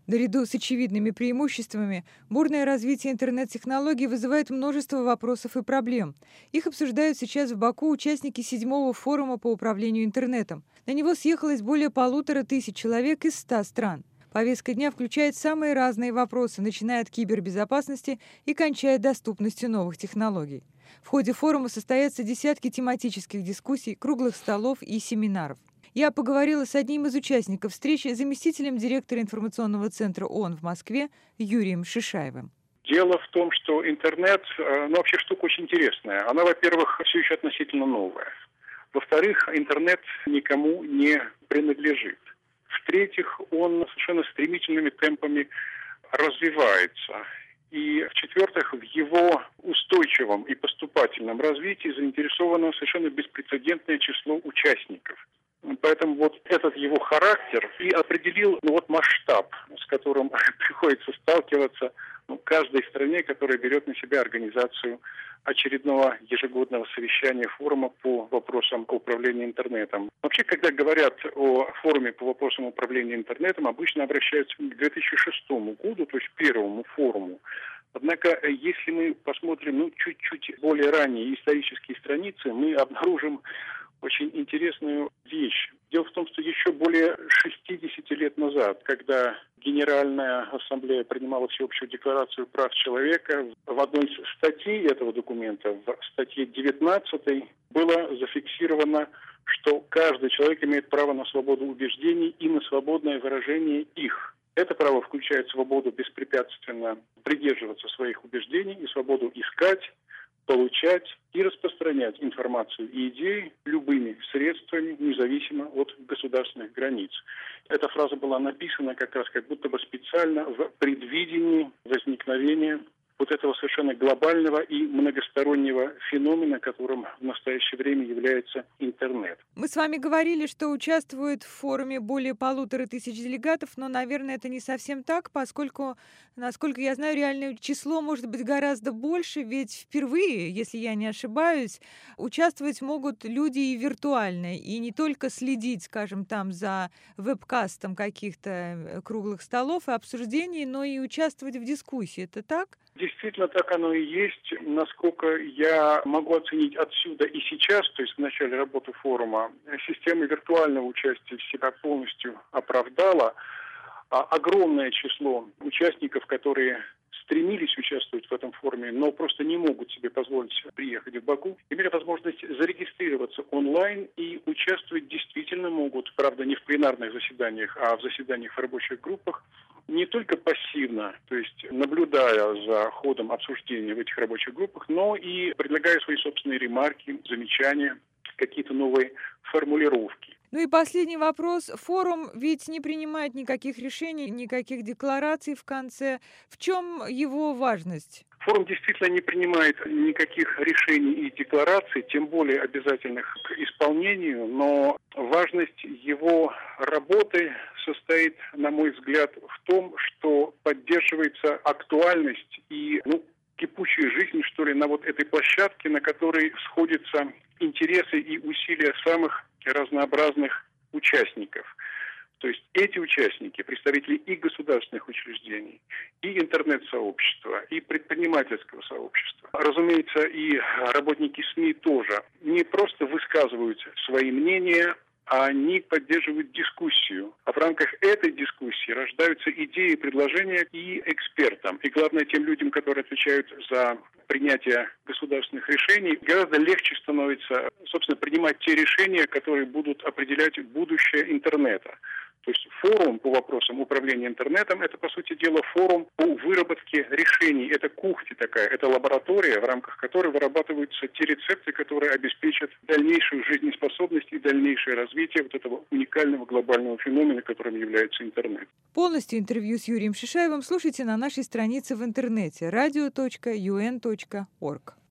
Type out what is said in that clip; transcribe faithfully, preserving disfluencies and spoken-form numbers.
Наряду с очевидными преимуществами, бурное развитие интернет-технологий вызывает множество вопросов и проблем. Их обсуждают сейчас в Баку участники седьмого форума по управлению интернетом. На него съехалось более полутора тысяч человек из ста стран. Повестка дня включает самые разные вопросы, начиная от кибербезопасности и кончая доступностью новых технологий. В ходе форума состоятся десятки тематических дискуссий, круглых столов и семинаров. Я поговорила с одним из участников встречи, заместителем директора информационного центра ООН в Москве Юрием Шишаевым. Дело в том, что интернет, ну, вообще штука очень интересная. Она, во-первых, все еще относительно новая. Во-вторых, интернет никому не принадлежит. В-третьих, он совершенно стремительными темпами развивается. И, в-четвертых, в его устойчивом и поступательном развитии заинтересовано совершенно беспрецедентное число участников. Поэтому вот этот его характер и определил ну, вот масштаб, с которым приходится сталкиваться ну, каждой стране, которая берет на себя организацию очередного ежегодного совещания форума по вопросам управления интернетом. Вообще, когда говорят о форуме по вопросам управления интернетом, обычно обращаются к две тысячи шестому году, то есть первому форуму. Однако, если мы посмотрим ну, чуть-чуть более ранние исторические страницы, мы обнаружим очень интересную вещь. Дело в том, что еще более шестидесяти лет назад, когда Генеральная Ассамблея принимала Всеобщую декларацию прав человека, в одной из статей этого документа, в статье девятнадцатой, было зафиксировано, что каждый человек имеет право на свободу убеждений и на свободное выражение их. Это право включает свободу беспрепятственно придерживаться своих убеждений и свободу искать, получать и распространять информацию и идеи любыми средствами, независимо от государственных границ. Эта фраза была написана как раз как будто бы специально в предвидении возникновения вот этого совершенно глобального и многостороннего феномена, которым в настоящее время является интернет. Мы с вами говорили, что участвует в форуме более полутора тысяч делегатов, но, наверное, это не совсем так, поскольку, насколько я знаю, реальное число может быть гораздо больше, ведь впервые, если я не ошибаюсь, участвовать могут люди и виртуально, и не только следить, скажем, там за вебкастом каких-то круглых столов и обсуждений, но и участвовать в дискуссии. Это так? Действительно, так оно и есть. Насколько я могу оценить отсюда и сейчас, то есть в начале работы форума, система виртуального участия себя полностью оправдала. А огромное число участников, которые стремились участвовать в этом форуме, но просто не могут себе позволить приехать в Баку, имели возможность зарегистрироваться онлайн и участвовать действительно могут, правда, не в пленарных заседаниях, а в заседаниях в рабочих группах, не только пассивно, то есть наблюдая за ходом обсуждения в этих рабочих группах, но и предлагая свои собственные ремарки, замечания, какие-то новые формулировки. Ну и последний вопрос. Форум ведь не принимает никаких решений, никаких деклараций в конце. В чем его важность? Форум действительно не принимает никаких решений и деклараций, тем более обязательных к исполнению, но важность его работы состоит, на мой взгляд, в том, что поддерживается актуальность и ну, кипучая жизнь, что ли, на вот этой площадке, на которой сходятся интересы и усилия самых разнообразных участников. То есть эти участники, представители и государственных учреждений, и интернет-сообщества, и предпринимательского сообщества, разумеется, и работники СМИ тоже, не просто высказывают свои мнения, а они поддерживают дискуссию. А в рамках этой дискуссии рождаются идеи, предложения и экспертам. И главное, тем людям, которые отвечают за принятие государственных решений, гораздо легче становится, собственно, принимать те решения, которые будут определять будущее интернета. То есть форум по вопросам управления интернетом – это, по сути дела, форум по выработке решений. Это кухня такая, это лаборатория, в рамках которой вырабатываются те рецепты, которые обеспечат дальнейшую жизнеспособность и дальнейшее развитие вот этого уникального глобального феномена, которым является интернет. Полностью интервью с Юрием Шишаевым слушайте на нашей странице в интернете радио точка ю эн точка орг.